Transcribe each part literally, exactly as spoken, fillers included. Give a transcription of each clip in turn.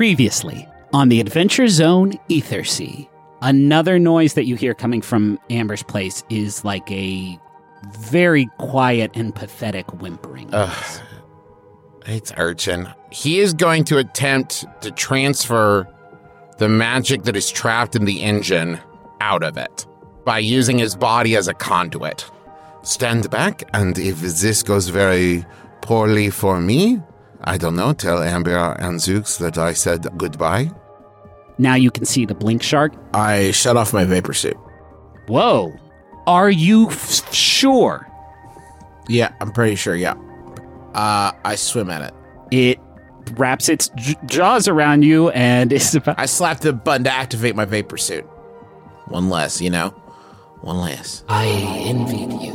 Previously, on the Adventure Zone Ethersea, another noise that you hear coming from Amber's place is like a very quiet and pathetic whimpering. Ugh. It's Urchin. He is going to attempt to transfer the magic that is trapped in the engine out of it by using his body as a conduit. Stand back, and if this goes very poorly for me, I don't know, tell Amber and Zooks that I said goodbye. Now you can see the blink shark. I shut off my vapor suit. Whoa. Are you f- sure? Yeah, I'm pretty sure, yeah. Uh, I swim at it. It wraps its j- jaws around you and is about... I slap the button to activate my vapor suit. One less, you know? One less. I envied you,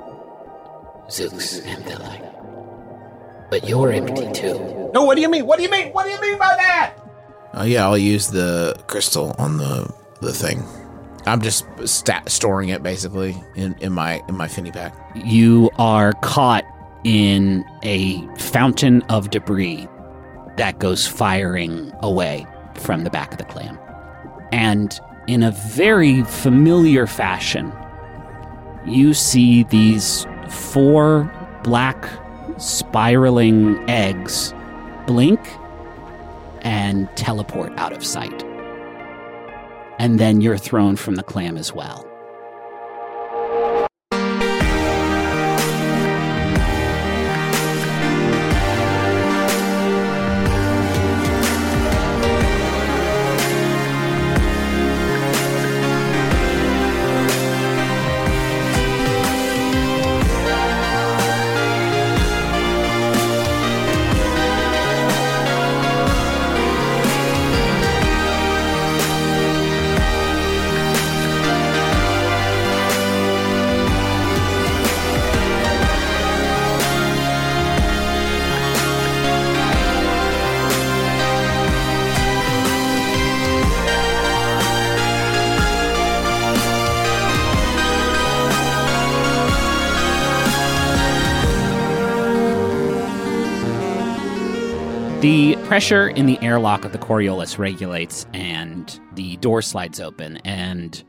Zooks and Delight. But you're empty too. No, what do you mean? What do you mean? What do you mean by that? Oh, yeah, I'll use the crystal on the the thing. I'm just stat- storing it, basically, in, in my in my finny pack. You are caught in a fountain of debris that goes firing away from the back of the clam. And in a very familiar fashion, you see these four black spiraling eggs blink and teleport out of sight. And then you're thrown from the clam as well. The pressure in the airlock of the Coriolis regulates, and the door slides open, and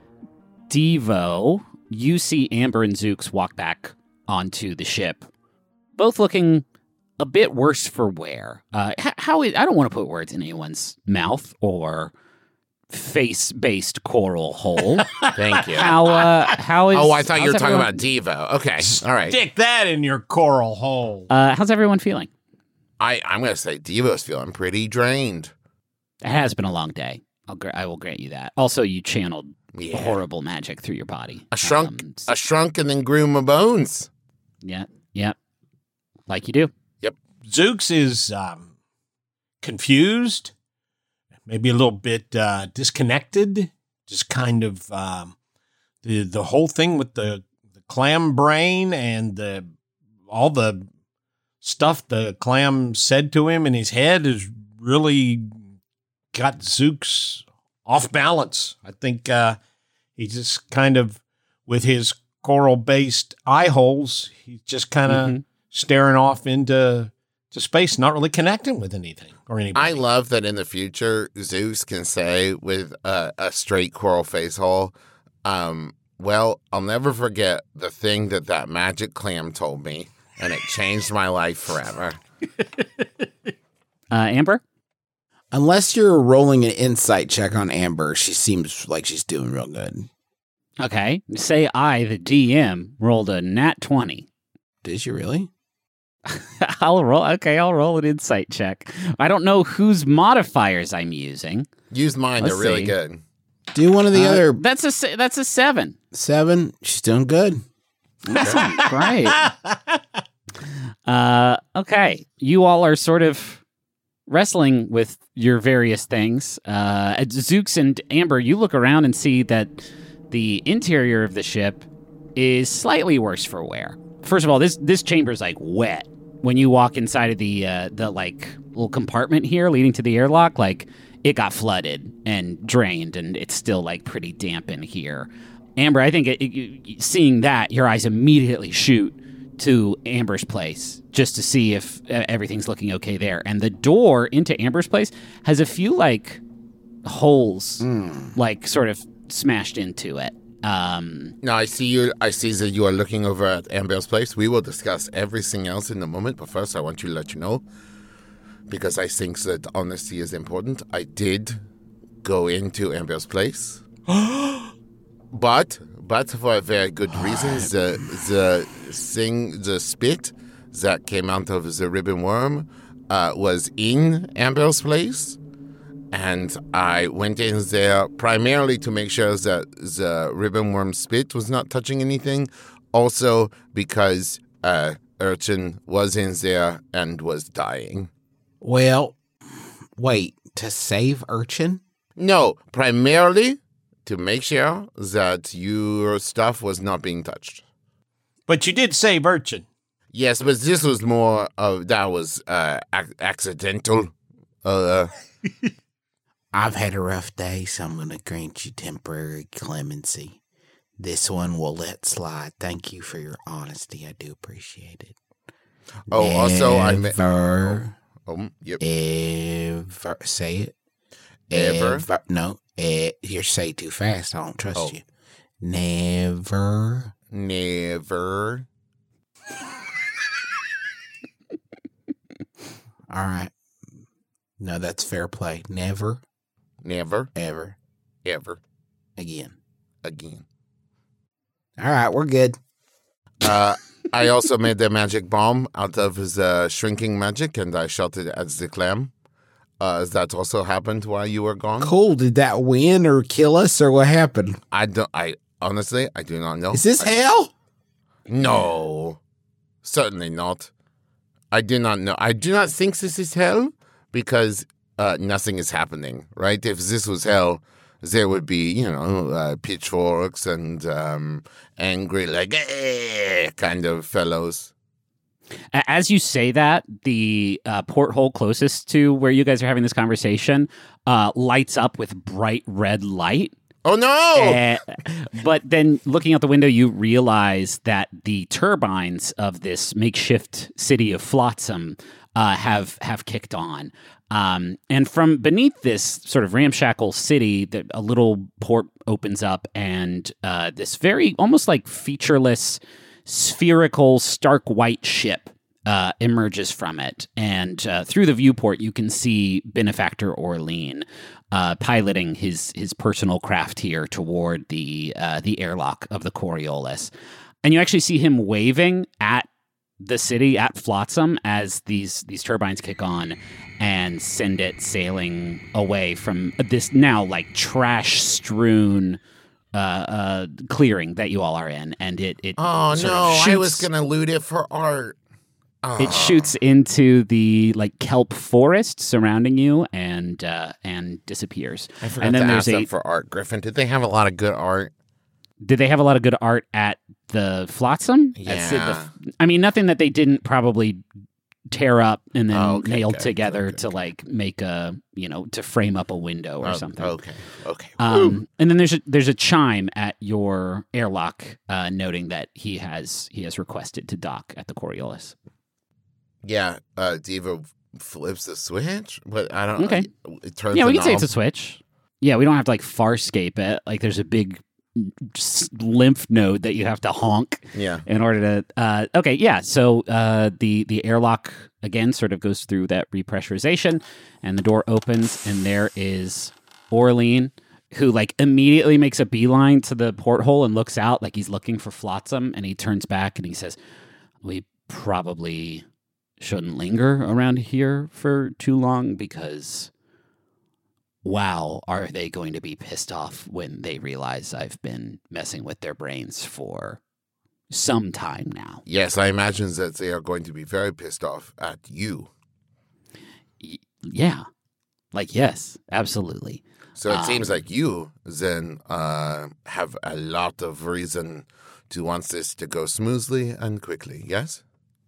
Devo, you see Amber and Zooks walk back onto the ship, both looking a bit worse for wear. Uh, how is, I don't want to put words in anyone's mouth or face-based coral hole. Thank you. How uh, how is? Oh, I thought you were talking everyone, about Devo. Okay, all right. Stick that in your coral hole. Uh, how's everyone feeling? I, I'm going to say Devo's feeling pretty drained. It has been a long day. I'll gra- I will grant you that. Also, you channeled Yeah. horrible magic through your body. I shrunk, Um, I shrunk and then grew my bones. Yeah, yeah. Like you do. Zooks is um, confused, maybe a little bit uh, disconnected. Just kind of um, the the whole thing with the, the clam brain and the all the stuff the clam said to him in his head has really got Zooks off balance. I think uh, he just kind of, with his coral-based eye holes, he's just kind of Mm-hmm. staring off into to space, not really connecting with anything or anybody. I love that in the future, Zeus can say with a, a straight coral face hole, um, well, I'll never forget the thing that that magic clam told me, and it changed my life forever. Uh, Amber? Unless you're rolling an insight check on Amber, she seems like she's doing real good. Okay. Say I, the D M, rolled a nat twenty. Did you really? I'll roll. Okay, I'll roll an insight check. I don't know whose modifiers I'm using. Use mine; Let's they're really see. good. Do one of the Uh, other That's a se- that's a seven. seven. She's doing good. Awesome. Great. Uh, okay. You all are sort of wrestling with your various things. Uh, at Zooks and Amber, you look around and see that the interior of the ship is slightly worse for wear. First of all, this this chamber is like wet. When you walk inside of the uh, the like little compartment here leading to the airlock, like it got flooded and drained, and it's still like pretty damp in here. Amber, I think it, it, seeing that, your eyes immediately shoot to Amber's place just to see if uh, everything's looking okay there. And the door into Amber's place has a few like holes, mm. like sort of smashed into it. Um, now I see you. I see that you are looking over at Amber's place. We will discuss everything else in a moment. But first, I want you to let you know, because I think that honesty is important. I did go into Amber's place, but but for a very good reason. The the thing, the spit that came out of the ribbon worm, uh, was in Amber's place. And I went in there primarily to make sure that the ribbon worm spit was not touching anything. Also because uh, Urchin was in there and was dying. Well, wait, to save Urchin? No, primarily to make sure that your stuff was not being touched. But you did save Urchin. Yes, but this was more of, that was uh, ac- accidental. Uh I've had a rough day, so I'm going to grant you temporary clemency. This one will let slide. Thank you for your honesty. I do appreciate it. Oh, Never, also, I meant... Ever. Oh, oh, yep. Ever. Say it. Ever. Ever. No. E- you're say too fast. I don't trust oh. you. Never. Never. All right. No, that's fair play. Never. Never. Ever. Ever. Again. Again. All right, we're good. Uh, I also made the magic bomb out of the shrinking magic, and I shot it at the clam. Uh, that also happened while you were gone. Cool. Did that win or kill us, or what happened? I don't. I honestly, I do not know. Is this I, hell? No, certainly not. I do not know. I do not think this is hell because uh, nothing is happening. Right? If this was hell, there would be, you know, uh, pitchforks and um, angry, like, eh, kind of fellows. As you say that, the uh, porthole closest to where you guys are having this conversation uh, lights up with bright red light. Oh, no! Uh, but then looking out the window, you realize that the turbines of this makeshift city of Flotsam uh, have have kicked on. Um, and from beneath this sort of ramshackle city, that a little port opens up, and uh, this very almost like featureless, spherical, stark white ship uh, emerges from it. And uh, through the viewport, you can see Benefactor Orlean uh, piloting his his personal craft here toward the uh, the airlock of the Coriolis. And you actually see him waving at the city, at Flotsam, as these these turbines kick on and send it sailing away from this now like trash strewn uh, uh, clearing that you all are in. And it, it oh sort no, of shoots, I was gonna loot it for art. Oh. It shoots into the like kelp forest surrounding you and uh, and disappears. I forgot and then to there's ask a, them for art. Griffin, did they have a lot of good art? Did they have a lot of good art at the Flotsam? Yeah. The, I mean, nothing that they didn't probably tear up and then oh, okay, nail okay, together okay, to okay. like make a, you know, to frame up a window or oh, something. Okay, okay. Um, and then there's a, there's a chime at your airlock uh, noting that he has he has requested to dock at the Coriolis. Yeah, uh, Diva flips the switch, but I don't. Okay. It turns. Yeah, we the can say knob. it's a switch. Yeah, we don't have to like farscape it. Like there's a big lymph node that you have to honk Yeah. in order to uh okay yeah so uh the the airlock again sort of goes through that repressurization and the door opens and there is Orlean, who like immediately makes a beeline to the porthole and looks out like he's looking for Flotsam, and he turns back and he says, we probably shouldn't linger around here for too long because wow, are they going to be pissed off when they realize I've been messing with their brains for some time now? Yes, I imagine that they are going to be very pissed off at you. Y- yeah. Like, yes, absolutely. So it Um, seems like you then uh, have a lot of reason to want this to go smoothly and quickly, yes?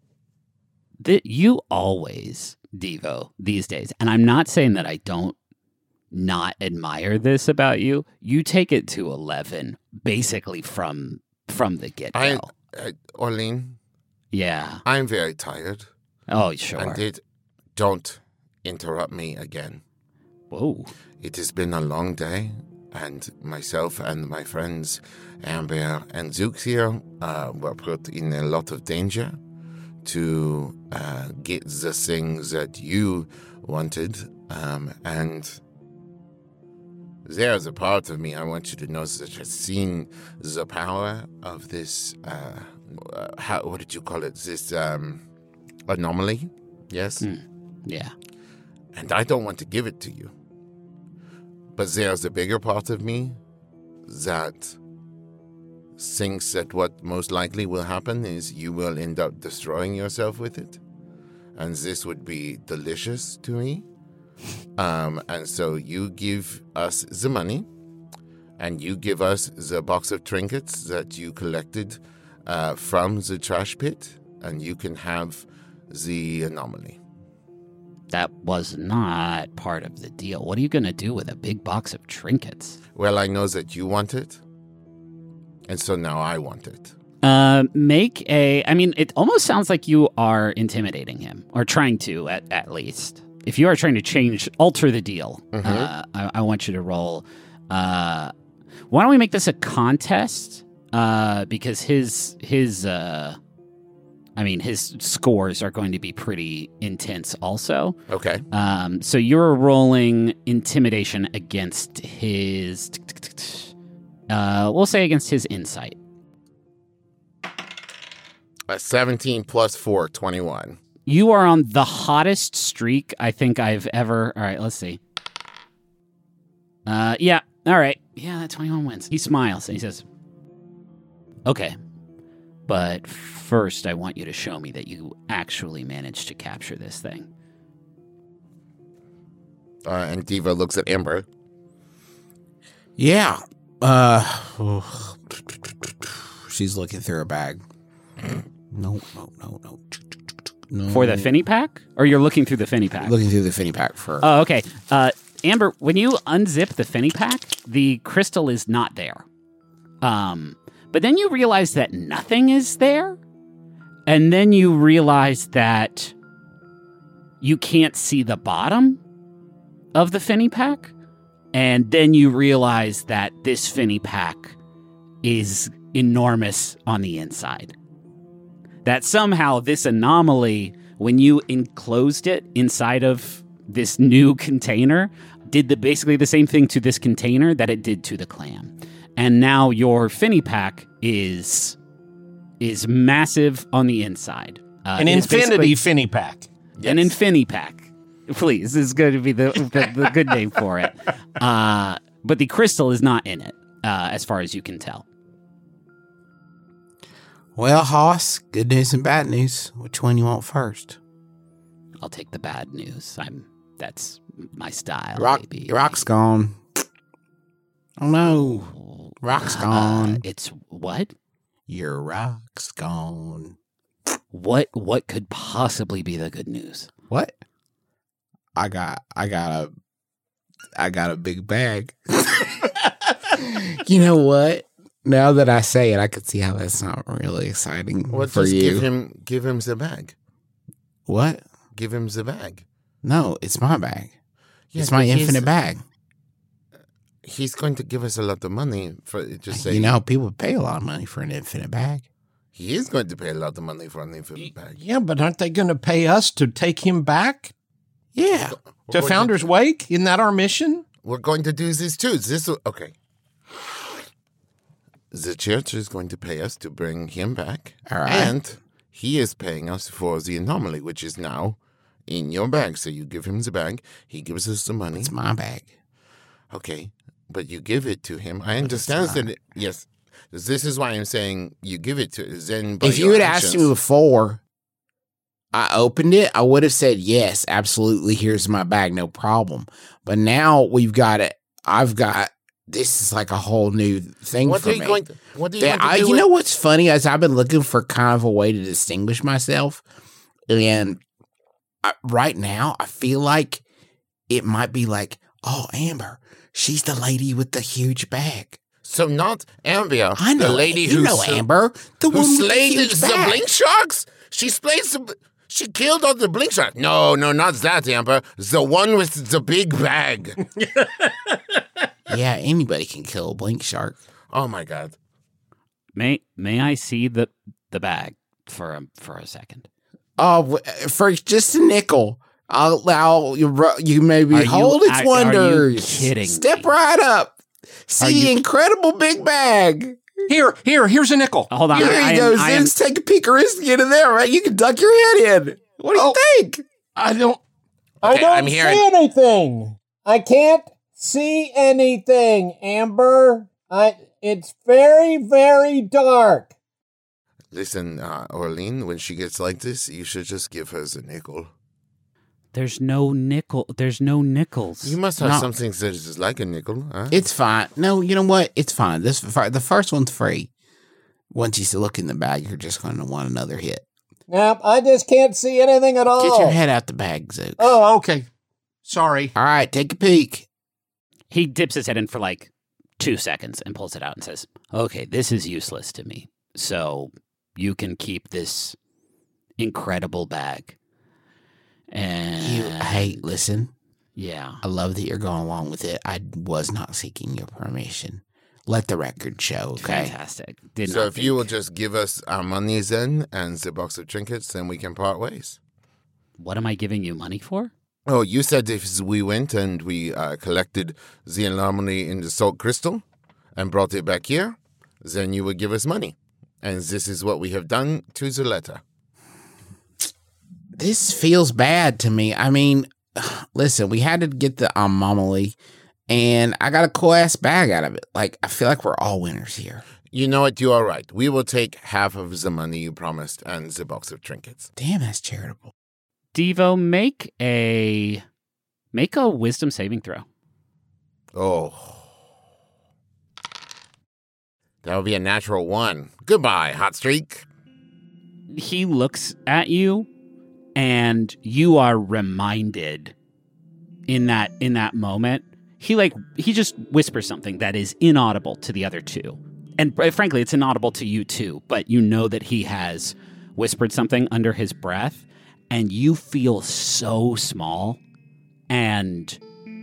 That you always, Devo, these days, and I'm not saying that I don't not admire this about you. You take it to eleven, basically from from the get go. I, I, Orlean, Yeah. I'm very tired. Oh, sure. And it, don't interrupt me again. Whoa. It has been a long day, and myself and my friends Amber and Zooks here uh, were put in a lot of danger to uh, get the things that you wanted. Um, and there's a part of me I want you to know that has seen the power of this, uh, uh, how, what did you call it? This um, anomaly, yes? Mm. Yeah. And I don't want to give it to you. But there's a bigger part of me that thinks that what most likely will happen is you will end up destroying yourself with it. And this would be delicious to me. Um, and so you give us the money, and you give us the box of trinkets that you collected uh, from the trash pit, and you can have the anomaly. That was not part of the deal. What are you going to do with a big box of trinkets? Well, I know that you want it, and so now I want it. Uh, make a... I mean, it almost sounds like you are intimidating him, or trying to, at, at least. If you are trying to change, alter the deal, mm-hmm. uh, I, I want you to roll. Uh, why don't we make this a contest? Uh, because his his uh, I mean his scores are going to be pretty intense, also. Okay. Um, so you're rolling intimidation against his. Uh, we'll say against his insight. Uh, seventeen plus four, twenty-one. You are on the hottest streak I think I've ever... All right, let's see. Uh, yeah, all right. Yeah, that twenty-one wins. He smiles and he says, okay, but first I want you to show me that you actually managed to capture this thing. Uh, and Diva looks at Amber. Yeah. Uh, she's looking through her bag. No, no, no, no. No. For the Finny pack? Or you're looking through the Finny pack? Looking through the Finny pack for... Oh, okay. Uh, Amber, when you unzip the Finny pack, the crystal is not there. Um, but then you realize that nothing is there. And then you realize that you can't see the bottom of the Finny pack. And then you realize that this Finny pack is enormous on the inside. That somehow this anomaly, when you enclosed it inside of this new container, did the basically the same thing to this container that it did to the clam. And now your Finny pack is is massive on the inside. Uh, An infinity Finny pack. Yes. An infinity pack. Please, this is going to be the, the, the good name for it. Uh, but the crystal is not in it, uh, as far as you can tell. Well, Hoss, good news and bad news. Which one you want first? I'll take the bad news. I'm that's my style. Rock, baby. Rock's gone. Oh no, Rock's gone. Uh, it's what? Your rock's gone. What? What could possibly be the good news? What? I got. I got a. I got a big bag. You know what? Now that I say it, I could see how that's not really exciting well, for just you. Give him, give him the bag. What? Give him the bag. No, it's my bag. Yeah, it's my infinite bag. He's going to give us a lot of money for just saying. You know, people pay a lot of money for an infinite bag. He is going to pay a lot of money for an infinite bag. Yeah, but aren't they going to pay us to take him back? Yeah. To Founder's to, Wake? Isn't that our mission? We're going to do this too. This okay. The church is going to pay us to bring him back. All right. And he is paying us for the anomaly, which is now in your bag. So you give him the bag. He gives us the money. It's my bag. Okay. But you give it to him. I understand that. It, yes. This is why I'm saying you give it to Zen. If you had asked me before I opened it, I would have said, yes, absolutely. Here's my bag. No problem. But now we've got it. I've got. This is like a whole new thing what for are you me. Going to, what are you that, going to I, do? You with- know what's funny is I've been looking for kind of a way to distinguish myself, and I, right now I feel like it might be like, oh, Amber, she's the lady with the huge bag. So not Amber, I know the lady you who know sl- Amber, the who one with slayed the, huge the bag. blink sharks. She splayed some... She killed all the blink shark. No, no, not that, Amber. The one with the big bag. Yeah, anybody can kill a blink shark. Oh, my God. May may I see the the bag for a, for a second? Oh, for just a nickel. I'll allow you, you maybe Are you hold its act- wonders. are you kidding Step me? right up. See Are the you- incredible big bag. Here, here, here's a nickel. Hold on. Here I, I you am- go, I am- Zeus. Take a peek or get in there, right? You can duck your head in. What do you Oh. think? I don't. Okay, I don't I'm hearing- see anything. I can't see anything, Amber. I. It's very, very dark. Listen, uh, Orlean, when she gets like this, you should just give her the nickel. There's no nickel. There's no nickels. You must have No. something that is like a nickel, huh? It's fine. No, you know what? It's fine. This the first one's free. Once you look in the bag, you're just going to want another hit. Nope, I just can't see anything at all. Get your head out the bag, Zeus. Oh, okay. Sorry. All right, take a peek. He dips his head in for like two seconds and pulls it out and says, "Okay, this is useless to me. So you can keep this incredible bag." And You, hey, listen. yeah, I love that you're going along with it. I was not seeking your permission. Let the record show, okay? fantastic. Did so not if you will think- just give us our money then and the box of trinkets, then we can part ways. what am I giving you money for? Oh, you said if we went and we uh, collected the anomaly in the salt crystal and brought it back here, then you would give us money. And this is what we have done to the letter. This feels bad to me. I mean, listen, we had to get the anomaly, and I got a cool ass bag out of it. Like, I feel like we're all winners here. You know what? You are right. We will take half of the money you promised and the box of trinkets. Damn, that's charitable. Devo, make a make a wisdom saving throw. Oh. That would be a natural one. Goodbye, hot streak. He looks at you, and you are reminded in that in that moment. He like he just whispers something that is inaudible to the other two, and uh, frankly, it's inaudible to you too. But you know that he has whispered something under his breath, and you feel so small and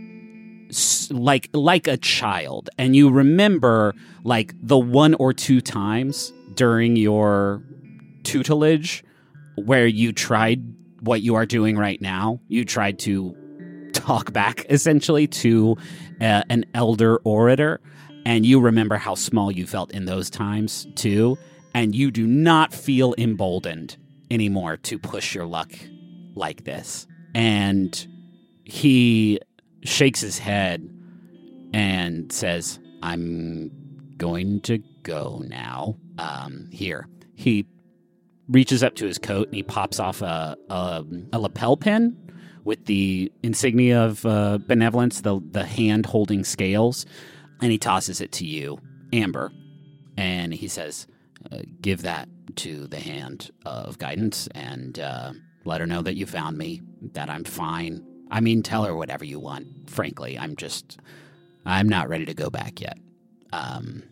s- like like a child. And you remember like the one or two times during your tutelage where you tried what you are doing right now. You tried to talk back essentially to uh, an elder orator, and you remember how small you felt in those times too, and you do not feel emboldened anymore to push your luck like this. And he shakes his head and says, "I'm going to go now." Um, here. He reaches up to his coat and he pops off a, a, a lapel pin with the insignia of uh, benevolence, the, the hand holding scales, and he tosses it to you, Amber. And he says, uh, give that to the hand of guidance and uh, let her know that you found me, that I'm fine. I mean, tell her whatever you want. Frankly, I'm just, I'm not ready to go back yet. Um,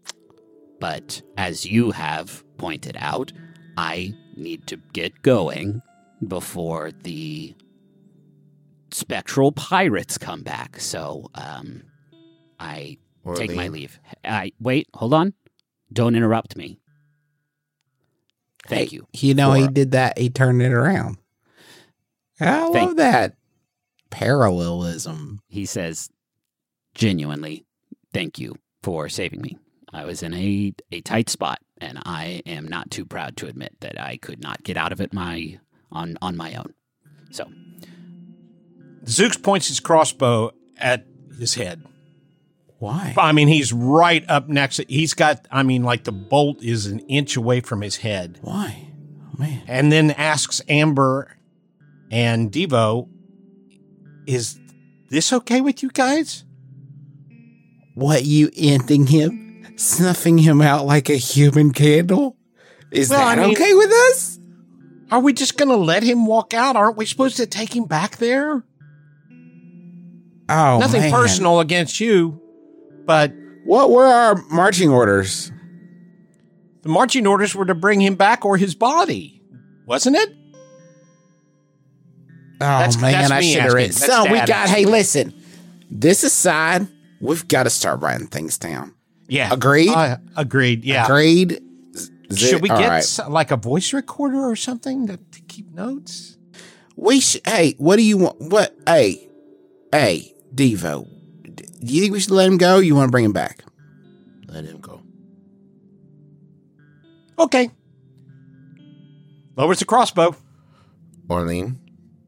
but as you have pointed out, I need to get going before the spectral pirates come back. So, um, I take my Orlean. leave. I wait, hold on. Don't interrupt me. Thank Hey, you. You know, he for- did that. He turned it around. I love Thank- that. Parallelism. He says, genuinely, thank you for saving me. I was in a, a tight spot, and I am not too proud to admit that I could not get out of it my on, on my own. So, Zooks points his crossbow at his head. Why? I mean, he's right up next. He's got, I mean, like the bolt is an inch away from his head. Why? Oh, man. And then asks Amber and Devo, is this okay with you guys? What, you ending him? Snuffing him out like a human candle? Is Well, that I mean- okay with us? Are we just going to let him walk out? Aren't we supposed to take him back there? Oh, Nothing man. personal against you, but What were our marching orders? the marching orders were to bring him back or his body. Wasn't it? Oh, That's- man, that's I me should have asking. read. That's So we Dad got, asking. hey, listen. This aside, we've got to start writing things down. Yeah. Agreed? Uh, agreed. Yeah. Agreed? Is Should it- we all get right. s- like a voice recorder or something to, to keep notes? We sh- hey, what do you want? What? Hey, hey, Devo, do you think we should let him go? Or you want to bring him back? Let him go. Okay. Lowers the crossbow. Orlean,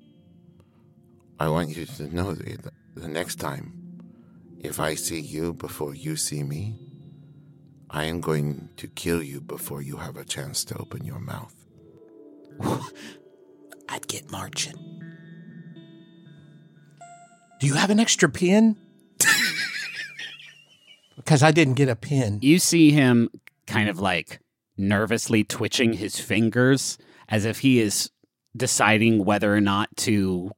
I want you to know that the next time, if I see you before you see me, I am going to kill you before you have a chance to open your mouth. I'd get marching. Do you have an extra pin? Because I didn't get a pin. You see him kind of like nervously twitching his fingers as if he is deciding whether or not to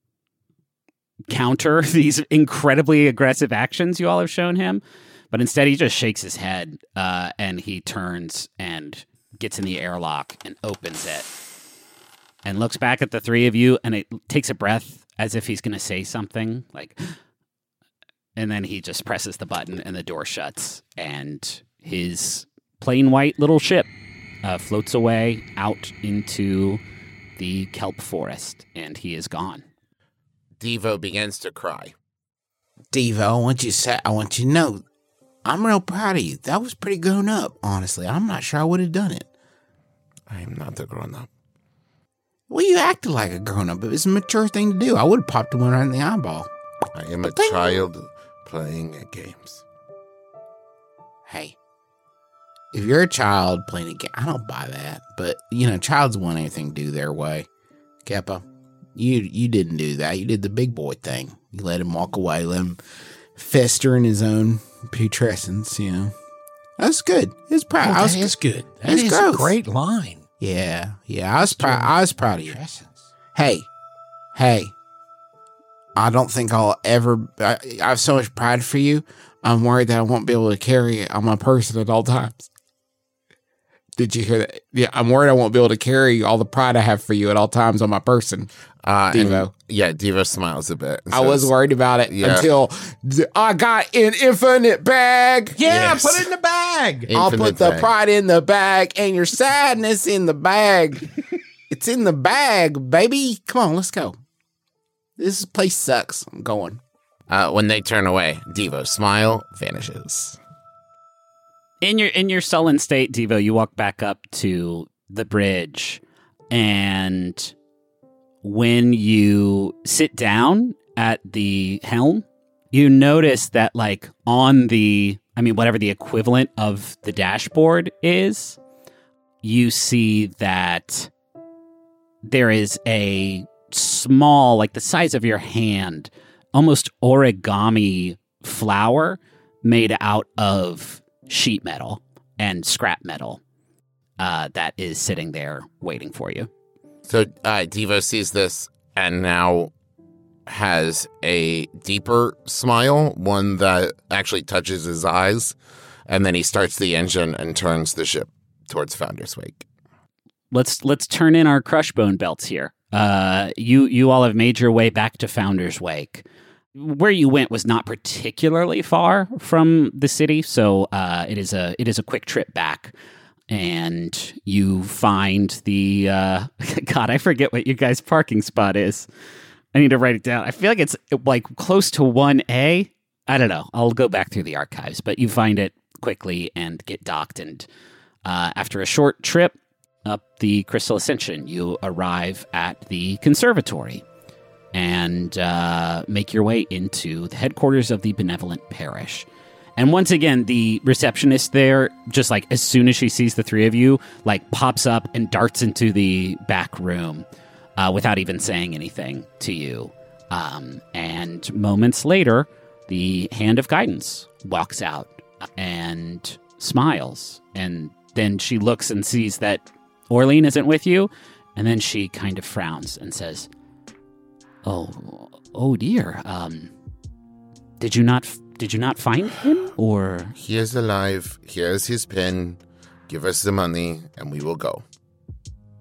counter these incredibly aggressive actions you all have shown him. But instead, he just shakes his head uh, and he turns and gets in the airlock and opens it and looks back at the three of you, and it takes a breath as if he's going to say something like, and then he just presses the button and the door shuts, and his plain white little ship uh, floats away out into the kelp forest, and he is gone. Devo begins to cry. Devo, I want you to say, I want you to know, I'm real proud of you. That was pretty grown up, honestly. I'm not sure I would have done it. I am not a grown-up. Well, you acted like a grown up. It was a mature thing to do. I would have popped one right in the eyeball. I am a Ding. child playing at games. Hey, if you're a child playing a game, I don't buy that. But, you know, childs want anything to do their way. Keppa, you you didn't do that. You did the big boy thing. You let him walk away, let him fester in his own putrescence, you know. That's good. It's proud. Oh, I was, that is good. That It's is gross. a great line. yeah, yeah. I was proud. I was proud of you. Essence. Hey, hey. I don't think I'll ever. I, I have so much pride for you. I'm worried that I won't be able to carry it on my person at all times. Did you hear that? Yeah, I'm worried I won't be able to carry all the pride I have for you at all times on my person. Uh, and- Devo. yeah, Devo smiles a bit. and I was says, worried about it Yeah. until th- I got an infinite bag. Yeah, Yes. put it in the bag. I'll Infinite put the bag. pride in the bag and your sadness in the bag. It's in the bag, baby. Come on, let's go. This place sucks. I'm going. Uh, when they turn away, Devo's smile vanishes. In your in your sullen state, Devo, you walk back up to the bridge, and when you sit down at the helm, you notice that, like, on the, I mean, whatever the equivalent of the dashboard is, you see that there is a small, like the size of your hand, almost origami flower made out of sheet metal and scrap metal uh, that is sitting there waiting for you. So uh, Devo sees this and now has a deeper smile, one that actually touches his eyes, and then he starts the engine and turns the ship towards Founder's Wake. Let's let's turn in our crush bone belts here. Uh, you you all have made your way back to Founder's Wake. Where you went was not particularly far from the city, so uh, it is a it is a quick trip back. And you find the uh, God, I forget what you guys' parking spot is. I need to write it down. I feel like it's like close to one A. I don't know. I'll go back through the archives, but you find it quickly and get docked. And uh, after a short trip up the Crystal Ascension, you arrive at the conservatory and uh, make your way into the headquarters of the Benevolent Parish. And once again, the receptionist there, just like as soon as she sees the three of you, like pops up and darts into the back room uh, without even saying anything to you. Um, and moments later, the Hand of Guidance walks out and smiles. And then she looks and sees that Orlean isn't with you. And then she kind of frowns and says, Oh, oh dear. Um, did you not... Did you not find him, or...? He is alive. Here's his pen. Give us the money, and we will go.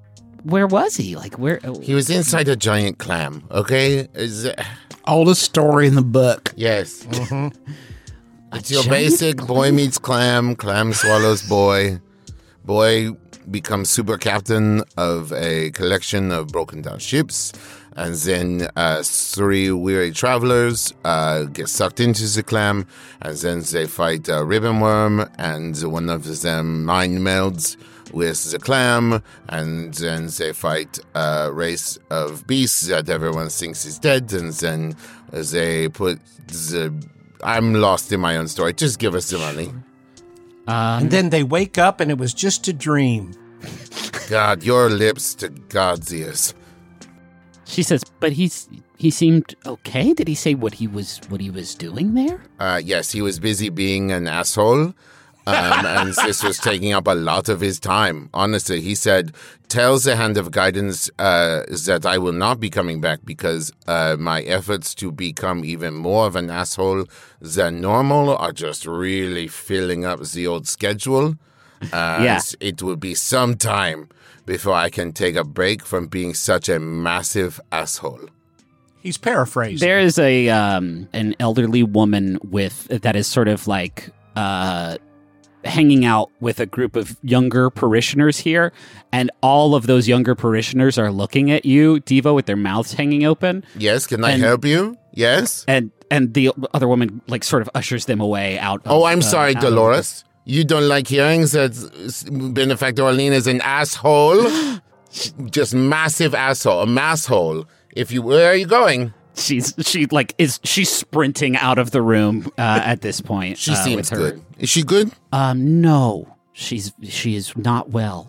where was he? Like where? He was inside a giant clam, okay? Is it- Oldest story in the book. yes. It's your giant basic boy meets clam, clam swallows boy. Boy becomes super captain of a collection of broken down ships. And then uh, three weary travelers uh, get sucked into the clam. And then they fight a ribbon worm. And one of them mind melds with the clam. And then they fight a race of beasts that everyone thinks is dead. And then they put the... I'm lost in my own story. Just give us the money. Um, And then they wake up and it was just a dream. God, your lips to God's ears. she says, but he's he seemed okay. Did he say what he was what he was doing there? Uh, yes, he was busy being an asshole. Um, and this was taking up a lot of his time. Honestly, he said, tell the Hand of Guidance uh, that I will not be coming back because uh, my efforts to become even more of an asshole than normal are just really filling up the old schedule. Uh, Yeah. It will be some time before I can take a break from being such a massive asshole. He's paraphrasing. There is a um, an elderly woman with that is sort of like uh, hanging out with a group of younger parishioners here, and all of those younger parishioners are looking at you, Devo, with their mouths hanging open. Yes, can I And- help you? Yes? And and the other woman like sort of ushers them away out. Of, Oh, I'm uh, sorry, out of- Dolores. You don't like hearing that Benefactor Arlene is an asshole? Just massive asshole, a masshole. If you, where are you going? She's she like is she's sprinting out of the room uh, at this point. She uh, seems with her- good. Is she good? Um, no, she's she is not well,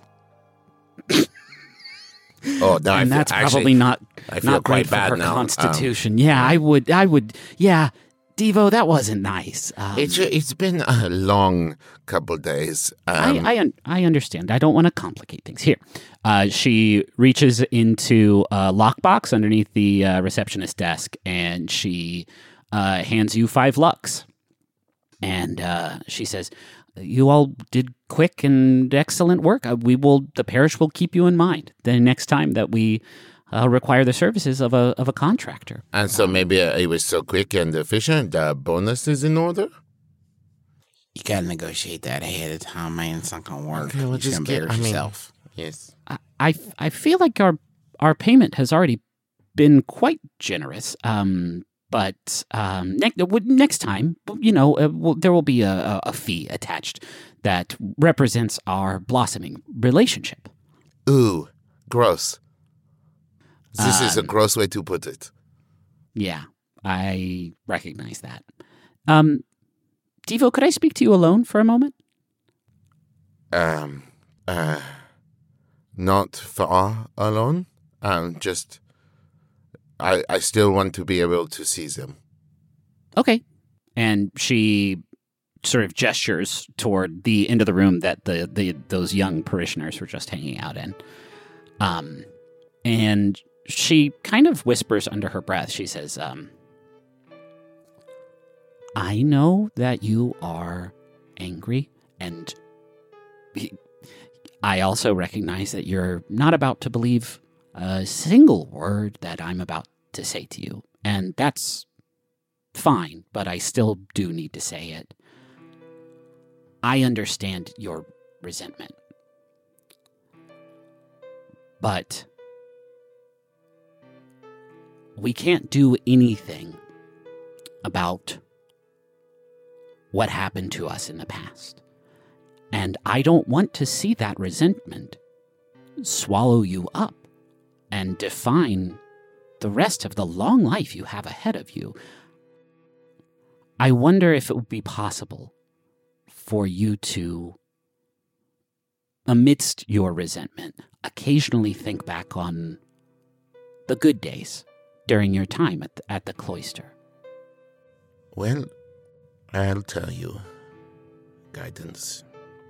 Oh, no, I and feel, that's actually, probably not I feel not quite great bad for her now. Um, constitution. yeah, I would, I would, yeah, Devo, that wasn't nice. Um, It's it's been a long couple days. Um, I I, un- I understand. I don't want to complicate things here. Uh, she reaches into a lockbox underneath the uh, receptionist desk, and she uh, hands you five lux. And uh, she says, "You all did quick and excellent work. Uh, we will. The parish will keep you in mind the next time that we uh, require the services of a of a contractor." and so maybe uh, it was so quick and efficient. The bonus is in order. You gotta negotiate that ahead of time, man. It's not gonna work. Okay, well, You're just gonna get- embarrass I mean- yourself. Yes. I, I, I feel like our our payment has already been quite generous. Um, but um, next next time, you know, uh, well, there will be a, a, a fee attached that represents our blossoming relationship. Ooh, gross. This is a Um, gross way to put it. Yeah, I recognize that. Um, Devo, could I speak to you alone for a moment? Um, uh, not far alone. Um, just, I, I still want to be able to see them. Okay. And she sort of gestures toward the end of the room that the, the those young parishioners were just hanging out in. Um, and she kind of whispers under her breath. She says, um, I know that you are angry, and I also recognize that you're not about to believe a single word that I'm about to say to you. And that's fine, but I still do need to say it. I understand your resentment. But we can't do anything about what happened to us in the past. And I don't want to see that resentment swallow you up and define the rest of the long life you have ahead of you. I wonder if it would be possible for you to, amidst your resentment, occasionally think back on the good days during your time at the, at the cloister. Well, I'll tell you, Guidance.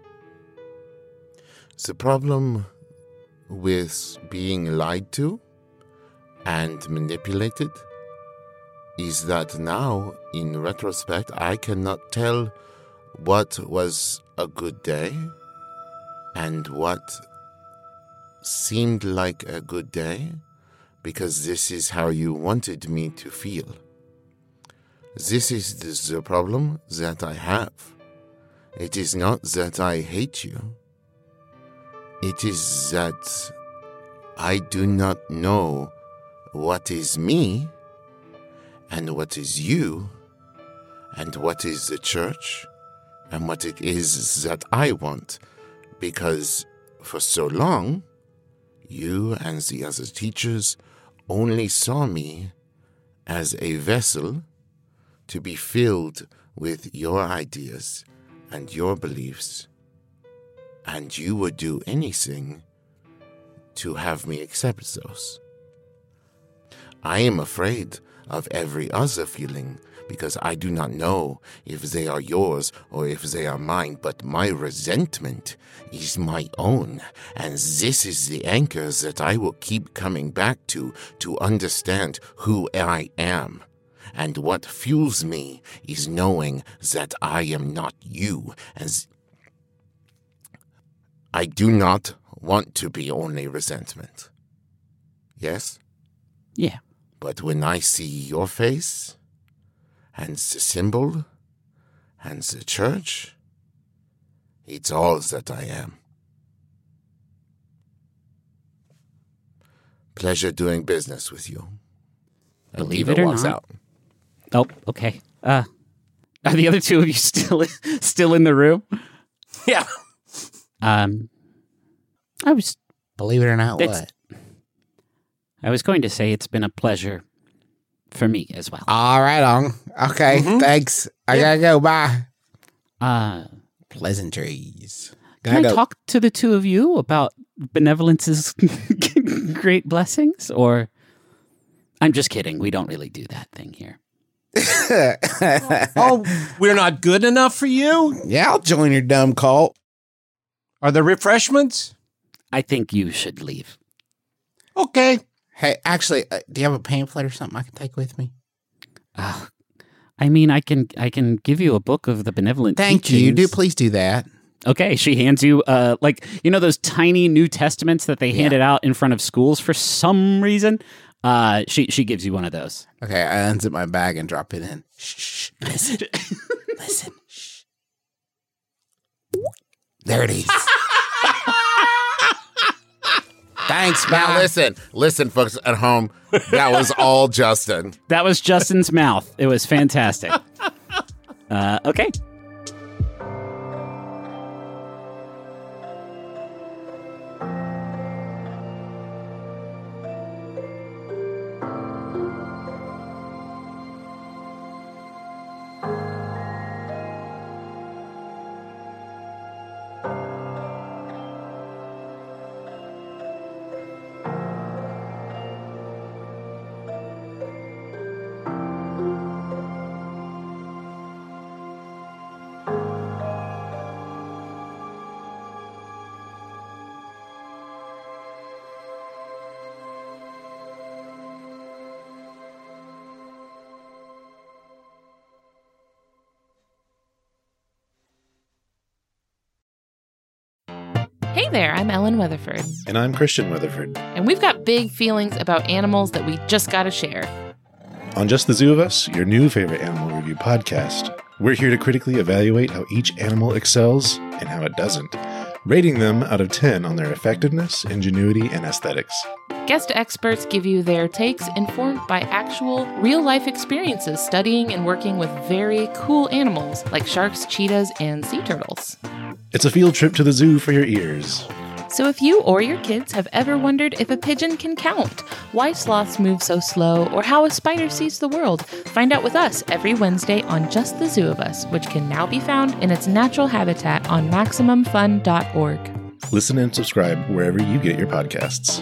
The problem with being lied to and manipulated is that now, in retrospect, I cannot tell what was a good day and what seemed like a good day because this is how you wanted me to feel. This is the, the problem that I have. It is not that I hate you. It is that I do not know what is me and what is you and what is the church and what it is that I want, because for so long, you and the other teachers only saw me as a vessel to be filled with your ideas and your beliefs, and you would do anything to have me accept those. I am afraid of every other feeling because I do not know if they are yours or if they are mine, but my resentment is my own, and this is the anchor that I will keep coming back to to understand who I am. And what fuels me is knowing that I am not you, as I do not want to be only resentment. Yes? Yeah. But when I see your face, and the symbol, and the church, it's all that I am. Pleasure doing business with you. And Believe Diva it or walks not. out. Oh, okay. Uh, are the other two of you still still in the room? Yeah. Um, I was Believe it or not, It's- what? I was going to say it's been a pleasure for me as well. All right, on. Okay, Mhm. thanks. I Yeah. gotta go. Bye. Uh, Pleasantries. can Gotta I go. talk to the two of you about benevolence's great blessings? Or I'm just kidding. We don't really do that thing here. Oh, we're not good enough for you? Yeah, I'll join your dumb cult. Are there refreshments? I think you should leave. Okay. Hey, actually, uh, do you have a pamphlet or something I can take with me? Uh, I mean, I can I can give you a book of the benevolent Thank you. teachings. Do please do that. Okay, she hands you, uh, like, you know those tiny New Testaments that they Yeah. handed out in front of schools for some reason? Uh, she she gives you one of those. Okay, I unzip my bag and drop it in. Shh, shh, listen, listen. Shh. There it is. Thanks, Now bye. listen, listen, folks at home. That was all Justin. That was Justin's mouth. It was fantastic. Uh, okay. Hey there, I'm Ellen Weatherford, And I'm Christian Weatherford. and we've got big feelings about animals that we just gotta share. On Just the Zoo of Us, your new favorite animal review podcast, we're here to critically evaluate how each animal excels and how it doesn't, rating them out of ten on their effectiveness, ingenuity, and aesthetics. Guest experts give you their takes informed by actual, real-life experiences studying and working with very cool animals like sharks, cheetahs, and sea turtles. It's a field trip to the zoo for your ears. So if you or your kids have ever wondered if a pigeon can count, why sloths move so slow, or how a spider sees the world, find out with us every Wednesday on Just the Zoo of Us, which can now be found in its natural habitat on maximum fun dot org. Listen and subscribe wherever you get your podcasts.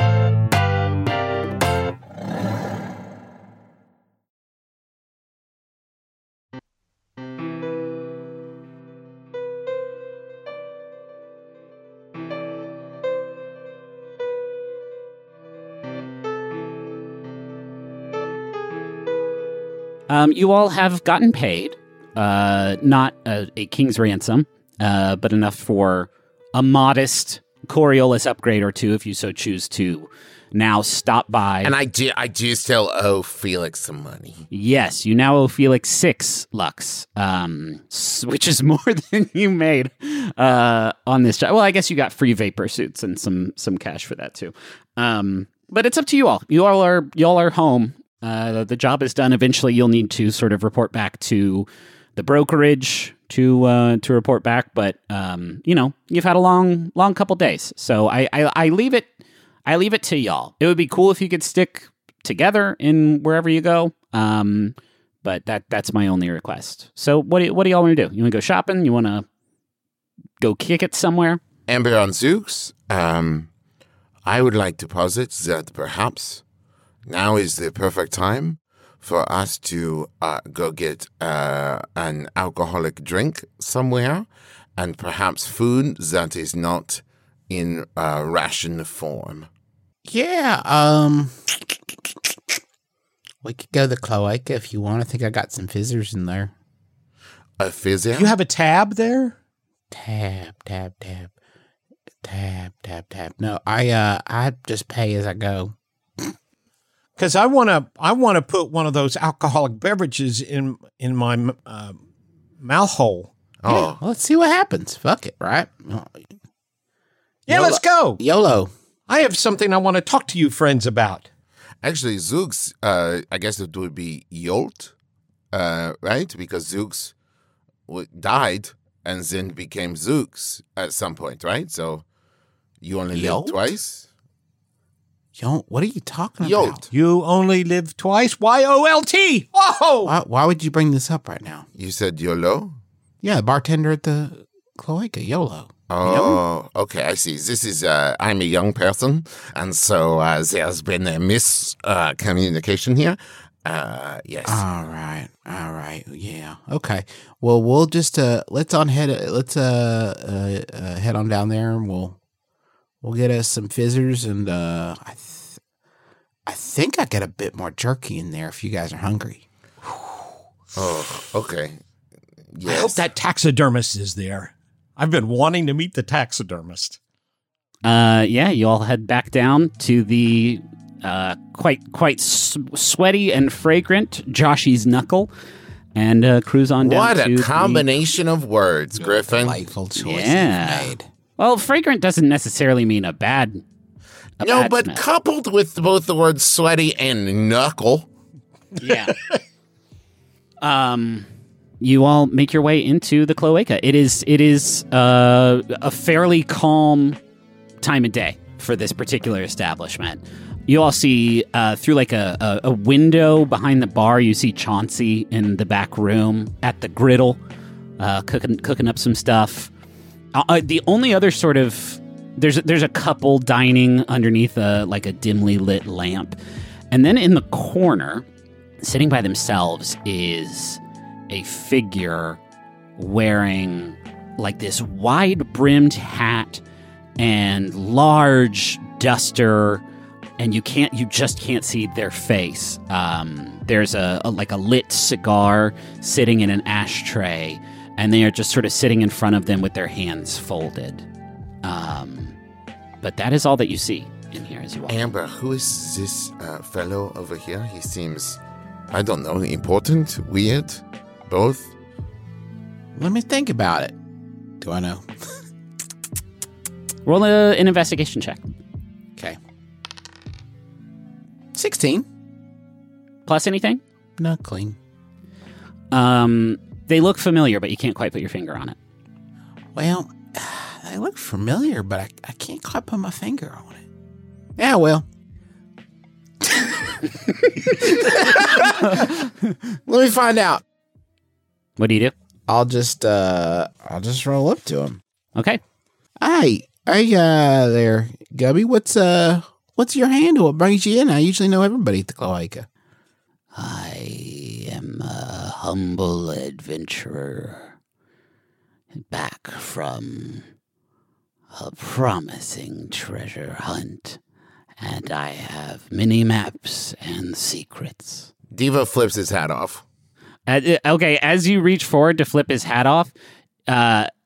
Um, you all have gotten paid, uh, not a, a king's ransom, uh, but enough for a modest Coriolis upgrade or two if you so choose to now stop by. And I do, I do still owe Felix some money. Yes, you now owe Felix six lux, um, s- which is more than you made uh, on this job. Well, I guess you got free vapor suits and some some cash for that too. Um, but it's up to you all. You all are you all are home. Uh, the job is done. Eventually, you'll need to sort of report back to the brokerage to uh, to report back. But um, you know, you've had a long long couple days, so I, I I leave it. I leave it to y'all. It would be cool if you could stick together in wherever you go. Um, but that that's my only request. So what do what do y'all want to do? You want to go shopping? You want to go kick it somewhere? Amber and Zooks, um, I would like to posit that perhaps now is the perfect time for us to uh, go get uh, an alcoholic drink somewhere, and perhaps food that is not in uh, ration form. Yeah, um, we could go to the cloaca if you want. I think I got some fizzers in there. A fizzer? You have a tab there? Tab, tab, tab, tab, tab, tab. No, I, uh, I just pay as I go. Because I want to, I want to put one of those alcoholic beverages in in my uh, mouth hole. Oh, Yeah, well, let's see what happens. Fuck it, right? Yeah, YOLO. let's go. YOLO. I have something I want to talk to you friends about. actually, Zooks, uh, I guess it would be Yolt, uh, right? Because Zooks w- died and then became Zooks at some point, right? So you only Yolt? lived twice? Yo, what are you talking Yolt. about? You only live twice. Y O L T. Oh, Why, why would you bring this up right now? You said YOLO? Yeah, the bartender at the cloaca, YOLO. Oh, okay, I see. This is, uh, I'm a young person, and so uh, there's been a miscommunication uh, here. Uh, yes. All right, all right, yeah, okay. Well, we'll just uh, let's on head, let's uh, uh, uh head on down there, and we'll we'll get us some fizzers, and uh, I th- I think I get a bit more jerky in there if you guys are hungry. Oh, okay. Yes. I hope that taxidermist is there. I've been wanting to meet the taxidermist. Uh, yeah, you all head back down to the uh, quite quite s- sweaty and fragrant Joshy's Knuckle, and uh, cruise on down What to a the- combination of words, Griffin. Delightful choice Yeah. you've made. Well, fragrant doesn't necessarily mean a bad. A No, bad but smell. coupled with both the words sweaty and knuckle. Yeah. um, you all make your way into the cloaca. It is it is uh, a fairly calm time of day for this particular establishment. You all see uh, through like a, a, a window behind the bar. You see Chauncey in the back room at the griddle, uh, cooking cooking up some stuff. Uh, uh, the only other sort of there's there's a couple dining underneath a like a dimly lit lamp, and then in the corner, sitting by themselves, is a figure wearing like this wide brimmed hat and large duster, and you can't you just can't see their face. Um, there's a, a like a lit cigar sitting in an ashtray, and they are just sort of sitting in front of them with their hands folded. Um, but that is all that you see in here as you walk. Amber, who is this uh, fellow over here? He seems, I don't know, important, weird, both. Let me think about it. Do I know? Roll a, an investigation check. Okay. sixteen. Plus anything? Not clean. Um, they look familiar, but you can't quite put your finger on it. Well, they look familiar, but I, I can't quite put my finger on it. Yeah, well. Let me find out. What do you do? I'll just uh I'll just roll up to him. Okay. Hey, hey uh there, Gubby, what's uh what's your handle? What brings you in? I usually know everybody at the cloaca. I am a humble adventurer back from a promising treasure hunt, and I have many maps and secrets. Devo flips his hat off. Uh, okay, as you reach forward to flip his hat off, uh,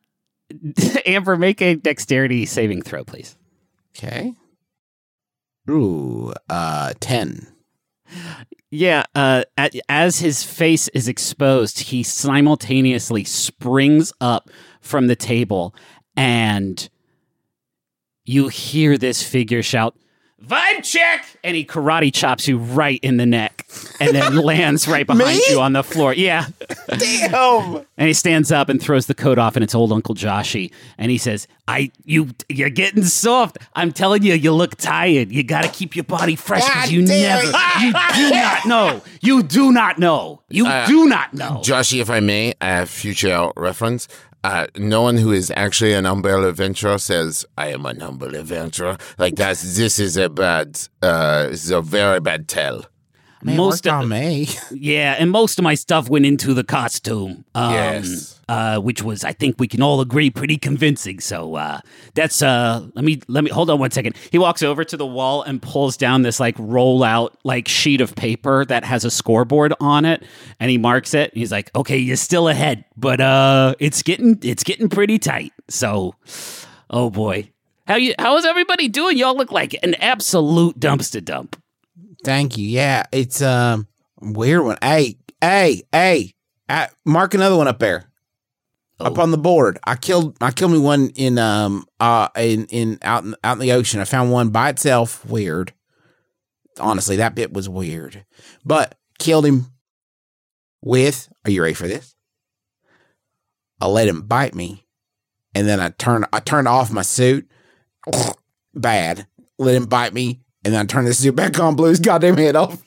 Amber, make a dexterity saving throw, please. Okay. Ooh, uh, ten. Yeah, uh, at, as his face is exposed, he simultaneously springs up from the table, and you hear this figure shout, "Vibe check!" And he karate chops you right in the neck, and then lands right behind Me? you on the floor. Yeah. Damn. And he stands up and throws the coat off, and it's old Uncle Joshy. And he says, "I, you, you're getting soft. I'm telling you, you look tired. You got to keep your body fresh because God you damn never, it. you do not know. You do not know. You Uh, do not know." Joshy, if I may, I have future reference. Uh, no one who is actually an umbrella adventurer says, "I am an umbrella adventurer." Like that's this is a bad, uh, this is a very bad tell. Man, Most worked of- on me. Yeah, and most of my stuff went into the costume. Um, Yes. Uh, which was, I think we can all agree, pretty convincing. So uh, that's uh, let me let me hold on one second. He walks over to the wall and pulls down this like roll out like sheet of paper that has a scoreboard on it, and he marks it. He's like, "Okay, you're still ahead, but uh, it's getting it's getting pretty tight." So, oh boy, how you how is everybody doing? Y'all look like an absolute dumpster dump. Thank you. Yeah, it's um weird one. Hey, hey, hey. Uh, mark another one up there. Up Oh. on the board. I killed I killed me one in um uh in, in out in out in the ocean. I found one by itself. Weird. Honestly, that bit was weird. But killed him with, are you ready for this? I let him bite me. And then I turned I turned off my suit. Bad. Let him bite me. And then I turned the suit back on, blew his goddamn head off.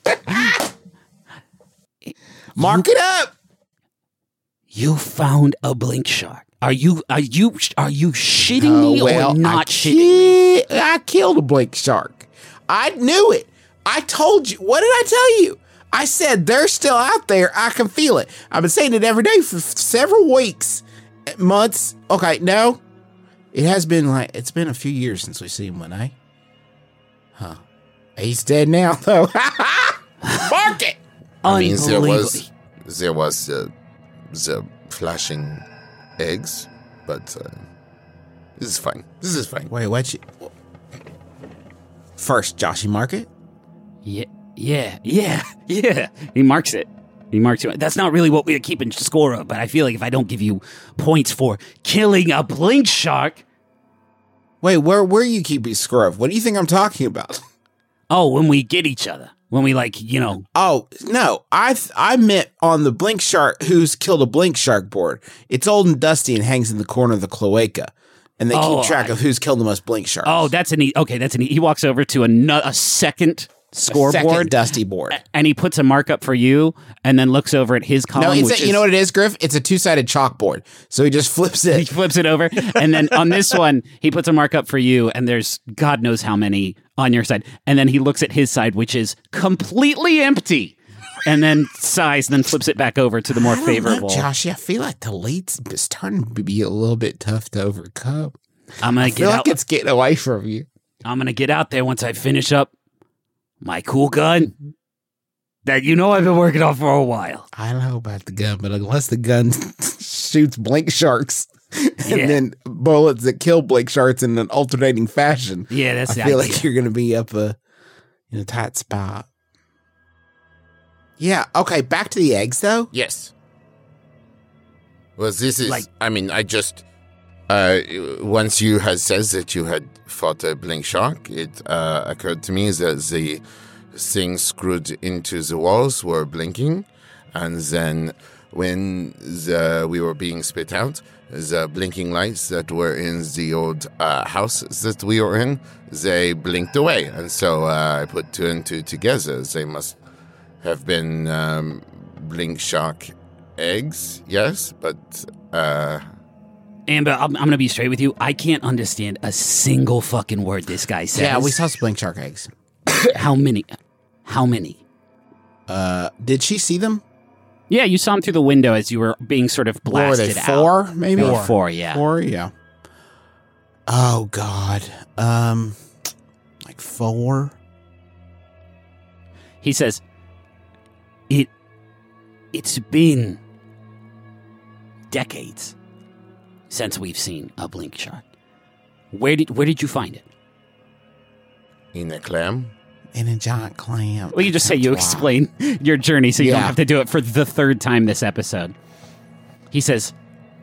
Mark it up. You found a blink shark. Are you are you are you shitting Oh, me well, or not I shitting me? ki- I killed a blink shark. I knew it. I told you. What did I tell you? I said they're still out there. I can feel it. I've been saying it every day for f- several weeks, months. Okay, no. It has been like, it's been a few years since we've seen one, eh? Huh. He's dead now, though. Mark it. I mean, there Unbelievable. was there was uh, the flashing eggs, but uh, this is fine. This is fine. Wait, what? You, first, Joshy, mark it. Yeah, yeah, yeah, yeah. He marks it. He marks it. That's not really what we're keeping score of, but I feel like if I don't give you points for killing a blink shark, Wait, where where you keeping score of? What do you think I'm talking about? oh, when we get each other, when we like, you know, Oh, no, I th- I meant on the blink shark who's killed a blink shark board. It's old and dusty and hangs in the corner of the cloaca. And they Oh, keep track I- of who's killed the most blink sharks. oh, that's a neat. Okay, that's a neat. He walks over to a, no, a second A second scoreboard, dusty board. and he puts a mark up for you, and then looks over at his column. No, it's which a, you is- know what it is, Griff? It's a two-sided chalkboard. So he just flips He it. flips it over, and then on this one, he puts a mark up for you, and there's God knows how many on your side. And then he looks at his side, which is completely empty, and then sighs, and then flips it back over to the more I don't know, favorable. Josh, I feel like the lead's is starting to be a little bit tough to overcome. I'm gonna I get feel out. like it's getting away from you. I'm gonna get out there once I finish up my cool gun that you know I've been working on for a while. I don't know about the gun, but unless the gun shoots blink sharks and Yeah. then bullets that kill blink sharks in an alternating fashion, Yeah, that's I the feel idea. like you're going to be up a, in a tight spot. Yeah, okay, back to the eggs, though. Yes. Well, this is. Like- I mean, I just. Uh, once you had said that you had fought a blink shark, it uh, occurred to me that the things screwed into the walls were blinking, and then when the, we were being spit out, the blinking lights that were in the old uh, house that we were in, they blinked away, and so uh, I put two and two together. They must have been um, blink shark eggs, yes, but. Uh, Amber, I'm, I'm gonna be straight with you. I can't understand a single fucking word this guy says. Yeah, we saw some blink shark eggs. How many? How many? Uh, did she see them? Yeah, you saw him through the window as you were being sort of What were blasted they, out. four, maybe? Four. Four, yeah. Four, yeah. Oh, God. Um, like four? He says, "It, it's been decades. since we've seen a blink shark. Where did where did you find it? In a clam? In a giant clam. Well, you just say you That's why. explain your journey so you don't Yeah. have to do it for the third time this episode. He says,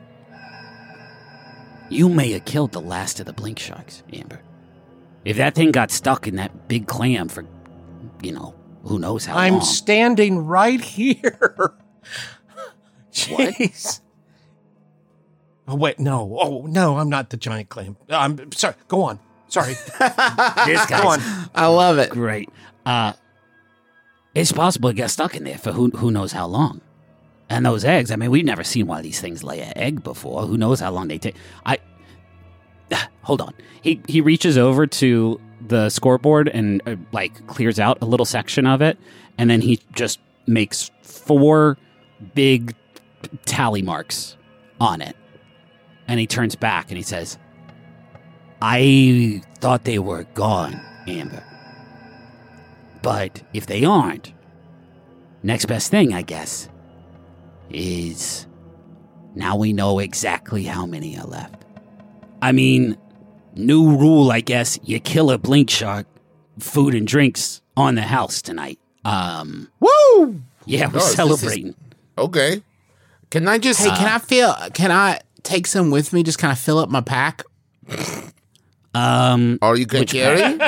you may have killed the last of the blink sharks, Amber. If that thing got stuck in that big clam for, you know, who knows how I'm long. standing right here. Jeez. Oh, wait, no. Oh, no, I'm not the giant clam. I'm sorry. Go on. Sorry. This Go on. I love it. Great. Uh, it's possible it got stuck in there for who who knows how long. And those eggs, I mean, we've never seen one of these things lay an egg before. Who knows how long they take? I hold on. He he reaches over to the scoreboard and uh, like clears out a little section of it, and then he just makes four big tally marks on it. And he turns back and he says, I thought they were gone, Amber. But if they aren't, next best thing, I guess, is now we know exactly how many are left. I mean, new rule, I guess, you kill a blink shark, food and drinks on the house tonight. Um, Woo! yeah, we're Oh, this is- celebrating. Okay. Can I just... Hey, can I feel? Can I take some with me? Just kind of fill up my pack. Um, Or you can carry?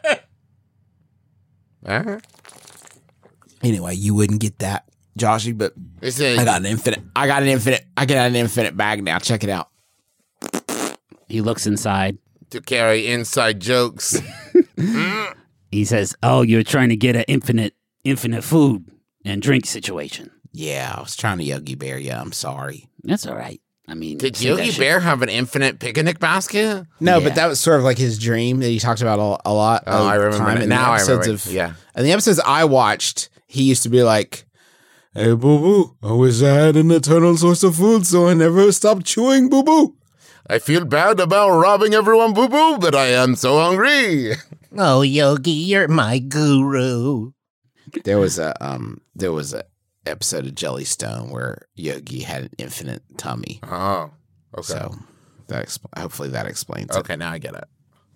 Uh-huh. Anyway, you wouldn't get that, Joshy, but It's a, I got an infinite. I got an infinite. I got an infinite bag now. Check it out. he looks inside. to carry inside jokes. He says, "Oh, you're trying to get an infinite, infinite food and drink situation." Yeah, I was trying to Yogi Bear you. I'm sorry. That's all right. I mean, Did see that Yogi shit- Bear have an infinite picnic basket? No, Yeah. but that was sort of like his dream that he talked about a, a lot. Oh, of I remember time that. in the Now I episodes remember. Of, Yeah. in the episodes I watched, he used to be like, "Hey, boo boo, I wish I had an eternal source of food, so I never stopped chewing, boo boo." I feel bad about robbing everyone, boo boo, but I am so hungry. Oh, Yogi, you're my guru. There was a um, there was a episode of Jellystone where Yogi had an infinite tummy. Oh, okay. So that expl- hopefully that explains it. Okay, now I get it.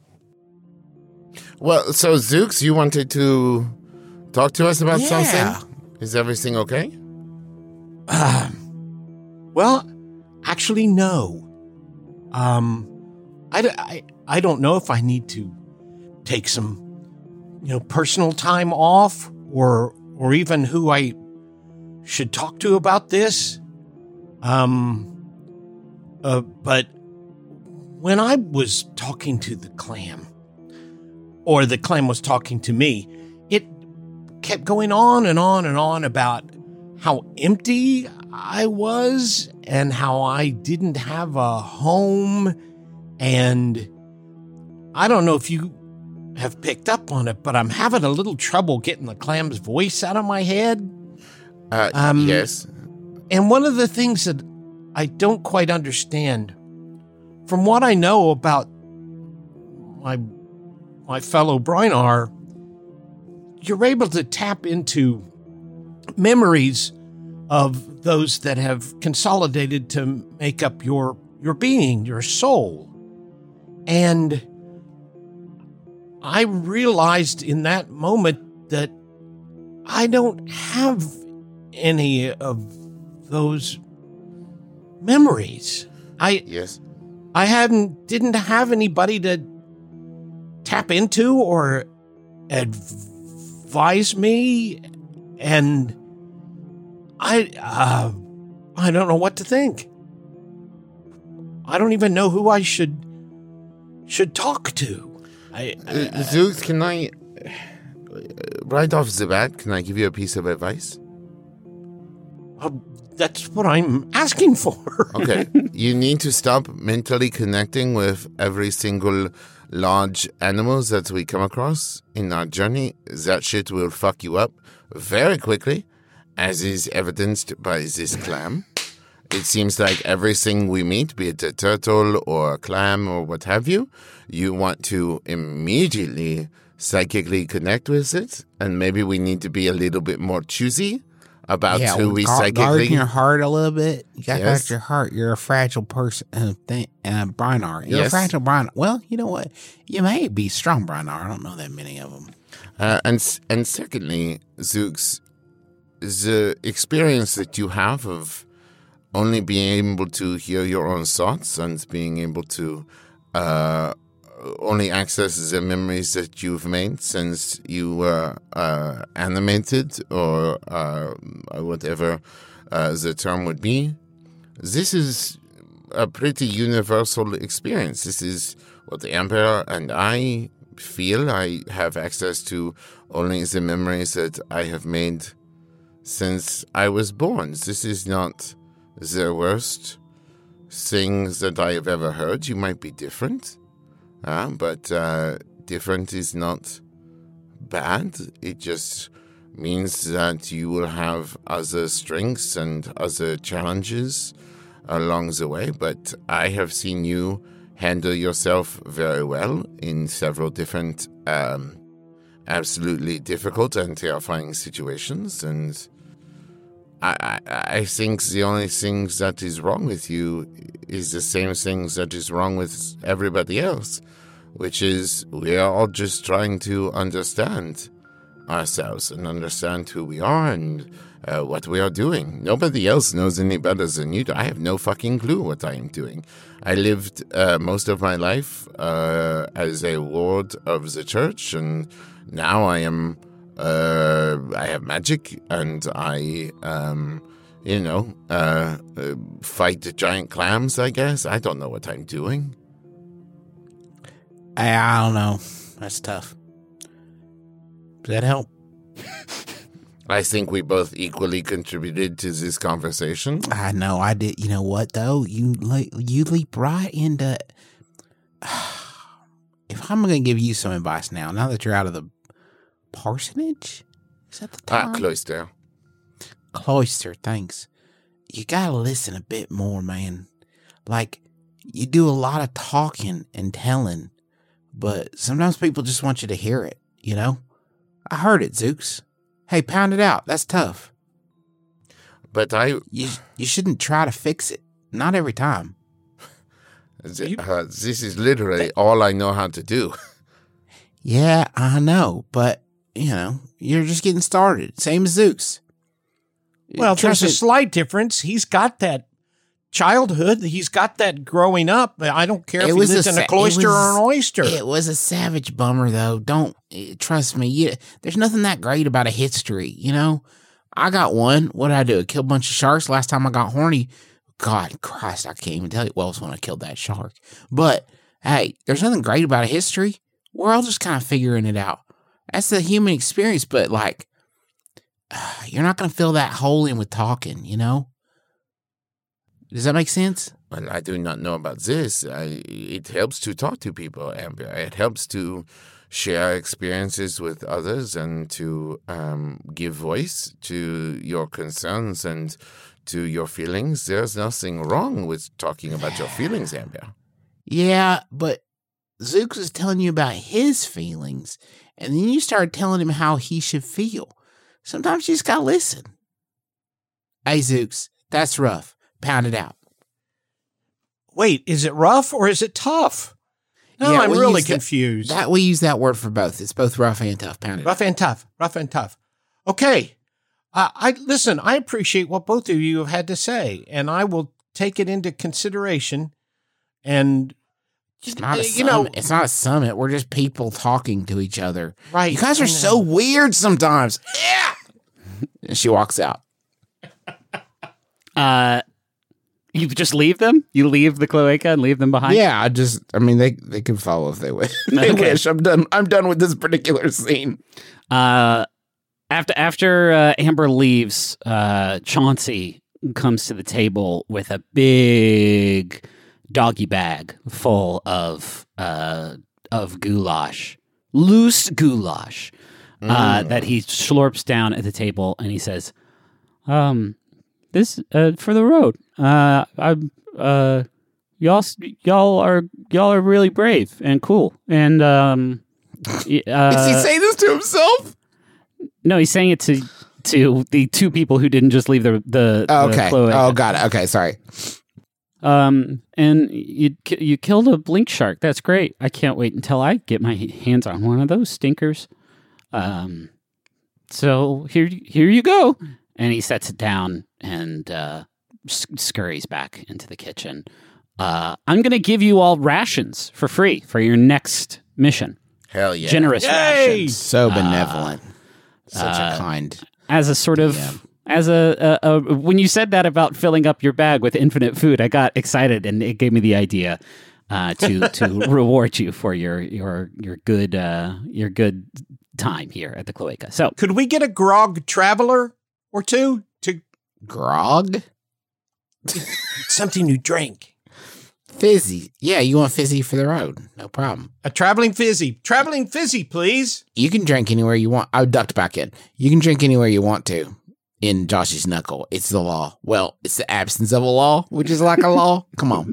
Well, so Zooks, you wanted to talk to us about Yeah. something? Is everything okay? Well, actually, no. Um, I, d- I, I don't know if I need to take some, you know, personal time off or or even who I should talk to about this. Um, uh, but when I was talking to the clam, or the clam was talking to me, it kept going on and on and on about how empty I was and how I didn't have a home. And I don't know if you have picked up on it, but I'm having a little trouble getting the clam's voice out of my head. Uh, Um, yes. And one of the things that I don't quite understand, from what I know about my my fellow Brynar, you're able to tap into memories of those that have consolidated to make up your your being, your soul. And I realized in that moment that I don't have any of those memories. I Yes. I hadn't didn't have anybody to tap into or advise me, and I uh, I don't know what to think. I don't even know who I should should talk to. I, Uh, Zooks, can I, uh, right off the bat, can I give you a piece of advice? uh, that's what I'm asking for. Okay. You need to stop mentally connecting with every single large animals that we come across in our journey. That shit will fuck you up very quickly, as is evidenced by this clam. It seems like everything we meet, be it a turtle or a clam or what have you, you want to immediately psychically connect with it. And maybe we need to be a little bit more choosy about yeah, who we guard, psychically... guarding your heart a little bit. You got to Yes. guard your heart. You're a fragile person. Uh, thing, uh, Brinar. You're Yes. a fragile Brinar. Well, you know what? You may be strong Brinar. I don't know that many of them. Uh, and s- and secondly, Zooks, the experience that you have of only being able to hear your own thoughts and being able to uh, only access the memories that you've made since you were uh, animated or uh, whatever uh, the term would be, this is a pretty universal experience. This is what the Emperor and I feel. I have access to only the memories that I have made since I was born. This is not the worst things that I have ever heard. You might be different, uh, but uh, different is not bad. It just means that you will have other strengths and other challenges along the way. But I have seen you handle yourself very well in several different um, absolutely difficult and terrifying situations, and I, I, I think the only things that is wrong with you is the same things that is wrong with everybody else, which is we are all just trying to understand ourselves and understand who we are and uh, what we are doing. Nobody else knows any better than you do. I have no fucking clue what I am doing. I lived uh, most of my life uh, as a ward of the church, and now I am... Uh, I have magic, and I, um, you know, uh, uh, fight the giant clams, I guess. I don't know what I'm doing. I, I don't know. That's tough. Does that help? I think we both equally contributed to this conversation. I know. I did. You know what, though? You, le- you leap right into... If I'm going to give you some advice now, now that you're out of the parsonage? Is that the Ah, time? cloister. Cloister, thanks. You gotta listen a bit more, man. Like, you do a lot of talking and telling, but sometimes people just want you to hear it, you know? I heard it, Zooks. Hey, pound it out. That's tough. But I... You you shouldn't try to fix it. Not every time. th- uh, this is literally all I know how to do. Yeah, I know, but, you know, you're just getting started. Same as Zooks. Well, Trust there's a me- slight difference. He's got that childhood. He's got that growing up. I don't care if It he was lives a in sa- a it cloister was- or an oyster. It was a savage bummer, though. Don't eh, trust me. You, there's nothing that great about a history, you know. I got one. What did I do? I killed a bunch of sharks. Last time I got horny, God Christ, I can't even tell you. Well, it was when I killed that shark. But hey, there's nothing great about a history. We're all just kind of figuring it out. That's the human experience. But like, you're not going to fill that hole in with talking, you know. Does that make sense? Well, I do not know about this. I, it helps to talk to people, Amber. It helps to share experiences with others and to um, give voice to your concerns and to your feelings. There's nothing wrong with talking about your feelings, Amber. Yeah, but Zooks is telling you about his feelings, and then you start telling him how he should feel. Sometimes you just gotta listen. Hey, Zooks, that's rough. Pound it out. Wait, is it rough or is it tough? No, Yeah, I'm we really use that- confused. That we use that word for both. It's both rough and tough. Pound it. Rough and tough. Rough and tough. Okay. Uh, I listen. I appreciate what both of you have had to say, and I will take it into consideration. And It's not a you summit. know, It's not a summit. We're just people talking to each other. right? You guys I are know. so weird sometimes. Yeah. And she walks out. Uh, you just leave them? You leave the cloaca and leave them behind? Yeah, I just. I mean, they they can follow if they wish. they Okay. wish. I'm done. I'm done with this particular scene. Uh, after after uh, Amber leaves, uh, Chauncey comes to the table with a big doggy bag full of uh, of goulash, loose goulash, uh, that he slurps down at the table, and he says, "Um, this uh, for the road. Uh, I'm uh, y'all y'all are y'all are really brave and cool, and um." y- Uh, Does he say this to himself? No, he's saying it to to the two people who didn't just leave the the, Oh, the okay. cloaca. Oh, got it. Okay, sorry. Um, and you you killed a blink shark. That's great. I can't wait until I get my hands on one of those stinkers. Um, so here here you go. And he sets it down and uh, scurries back into the kitchen. Uh, I'm going to give you all rations for free for your next mission. Hell yeah. Generous Yay! rations. So benevolent. Uh, Such uh, a kind. As a sort of, Yeah. as a, a, a, when you said that about filling up your bag with infinite food, I got excited and it gave me the idea uh, to to reward you for your your your good uh, your good time here at the cloaca. So Could we get a grog traveler or two to Grog? something you drink? Fizzy. Yeah, you want fizzy for the road. No problem. A traveling fizzy. Traveling fizzy, please. You can drink anywhere you want. I ducked back in. You can drink anywhere you want to in Josh's knuckle. It's the law. Well, it's the absence of a law, which is like a law. Come on.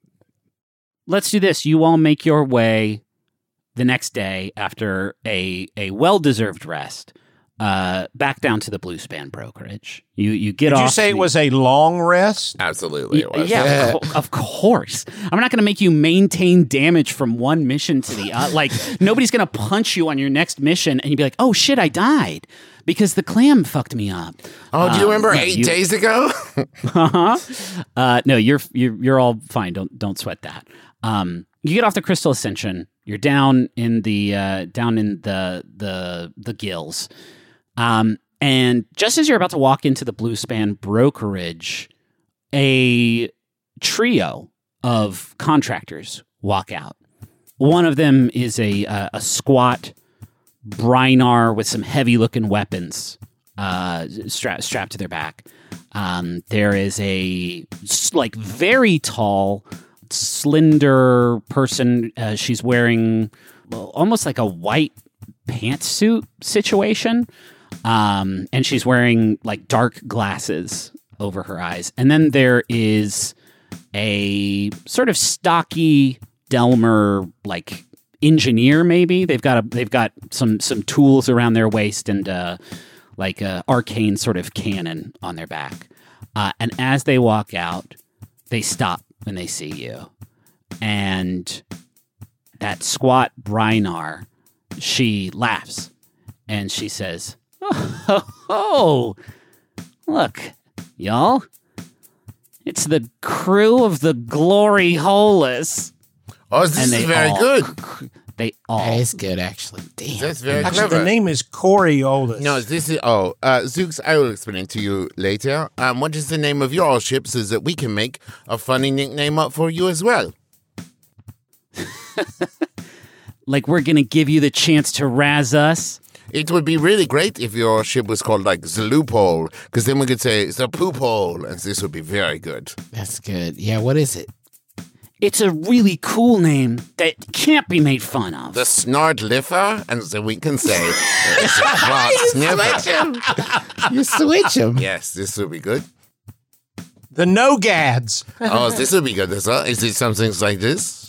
let's do this. You all make your way the next day after a a well deserved rest. Uh, back down to the Blue Span brokerage. You you get Did off. you say the- it was a long rest? Absolutely, it Y- was. Yeah, of, co- of course. I'm not going to make you maintain damage from one mission to the other. Like, nobody's going to punch you on your next mission and you'd be like, oh shit, I died because the clam fucked me up. Oh, do you Um, remember no, eight you- days ago? Uh-huh. Uh, no, you're, you're you're all fine. Don't don't sweat that. Um, you get off the Crystal Ascension. You're down in the uh, down in the the the gills. Um, and just as you're about to walk into the Blue Span brokerage, a trio of contractors walk out. One of them is a uh, a squat Brynar with some heavy looking weapons uh, stra- strapped to their back. Um, there is a s- like very tall, slender person. Uh, she's wearing well, almost like a white pantsuit situation. Um, and she's wearing like dark glasses over her eyes. And then there is a sort of stocky Delmer like engineer, maybe. They've got a they've got some some tools around their waist and uh like a arcane sort of cannon on their back. Uh, and as they walk out, they stop when they see you. And that squat Brynar, she laughs and she says, Oh, oh, look, y'all. It's the crew of the Glory Holus. Oh, this And is they very all- good. They all. That is good, actually. Damn. That's very Actually, clever. the name is Coriolis. No, this is oh, uh, Zooks. I will explain it to you later. Um, what is the name of your ship so that we can make a funny nickname up for you as well? Like, we're going to give you the chance to razz us. It would be really great if your ship was called like the Loophole, because then we could say the Poop Hole, and this would be very good. That's good. Yeah, what is it? It's a really cool name that can't be made fun of. The Snort Liffer, and then we can say the Fart Sniffer. You switch them. Yes, this would be good. The Nogads. Oh, this would be good as well. Is it something like this?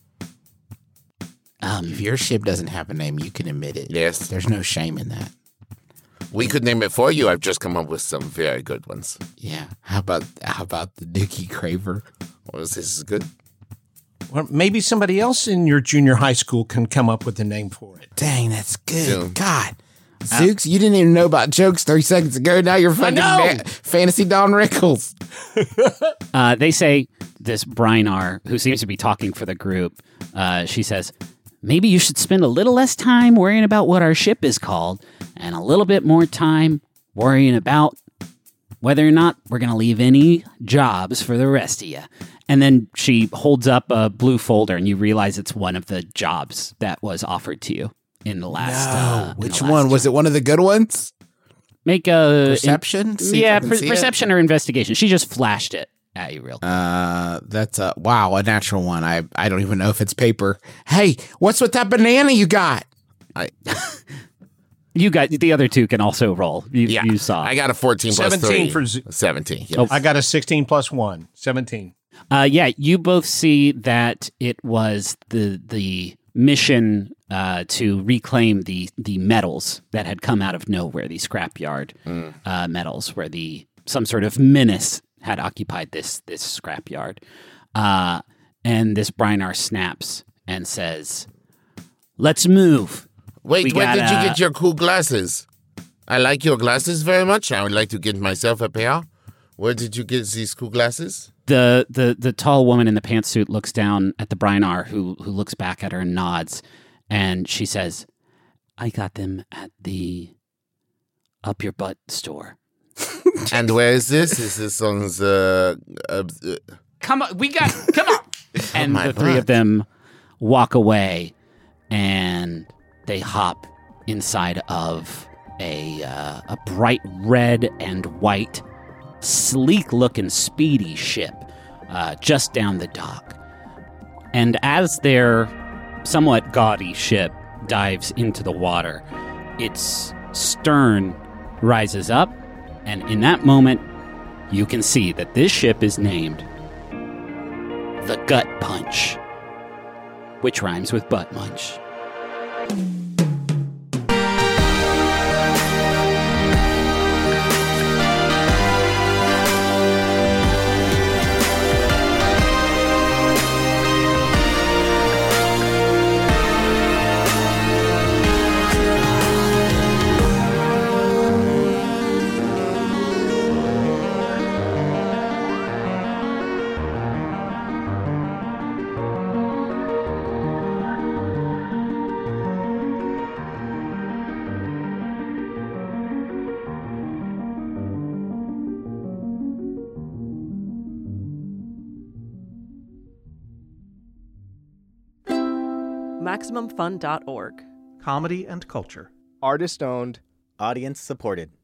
Um, If your ship doesn't have a name, you can admit it. Yes. There's no shame in that. We could name it for you. I've just come up with some very good ones. Yeah. How about how about the Dookie Craver? Well, this is good. Well, maybe somebody else in your junior high school can come up with a name for it. Dang, that's good. Soon. God. Zooks, you didn't even know about jokes thirty seconds ago. Now you're fucking know. ma- fantasy Don Rickles. uh, they say this Brynar, who seems to be talking for the group, uh, she says, maybe you should spend a little less time worrying about what our ship is called and a little bit more time worrying about whether or not we're going to leave any jobs for the rest of you. And then she holds up a blue folder and you realize it's one of the jobs that was offered to you in the last. uh, in Which the last one? Was it one of the good ones? Make a Perception? See if I yeah, can per- see it. perception or investigation. She just flashed it at you real quick. Uh, that's a wow, a natural one. I I don't even know if it's paper. Hey, what's with that banana you got? I You got the other two can also roll. You, yeah. you saw. I got a fourteen plus seventeen three. for Z- seventeen. Yes. Oh. I got a sixteen plus one. seventeen. Uh, yeah, you both see that it was the the mission uh, to reclaim the the metals that had come out of nowhere, these scrapyard mm. uh, metals, where the some sort of menace had occupied this this scrapyard. Uh, and this Brynar snaps and says, "Let's move." Wait, We where gotta- did you get your cool glasses? I like your glasses very much. I would like to get myself a pair. Where did you get these cool glasses? The the the tall woman in the pantsuit looks down at the Brynar, who who looks back at her and nods, and she says, "I got them at the Up Your Butt store." And where is this? Is this on the... Uh, uh, Come on, we got come on. And my the three butt. of them walk away, and they hop inside of a uh, a bright red and white, sleek-looking, speedy ship uh, just down the dock. And as their somewhat gaudy ship dives into the water, its stern rises up, and in that moment, you can see that this ship is named the Gut Punch, which rhymes with butt munch. Maximum Fun dot org. Comedy and culture. Artist owned, audience supported.